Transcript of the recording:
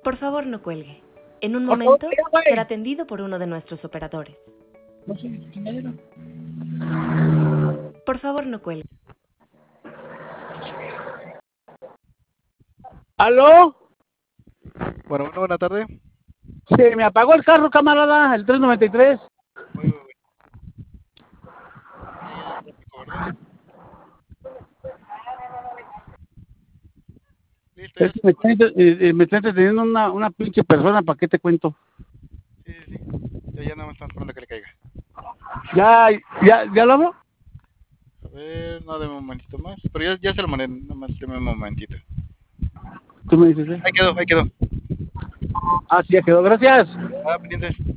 Por favor, no cuelgue. En un Por favor, momento ya, güey. será atendido por uno de nuestros operadores. No sé, chingadera. Por favor, no cuelgue. ¿Aló? Bueno, buena tarde. Se me apagó el carro, camarada, el 393. Uy. ¿Verdad? Listo, ya. Es que me está entreteniendo una pinche persona, ¿para qué te cuento? Sí. Ya nada más estamos esperando que le caiga. ¿Ya lo hablo? A ver, no, deme un momentito más. Pero ya se lo mandé, nada más deme un momentito. Tú me dices, Ahí quedó. Ah, sí, ya quedó, gracias. Pendientes.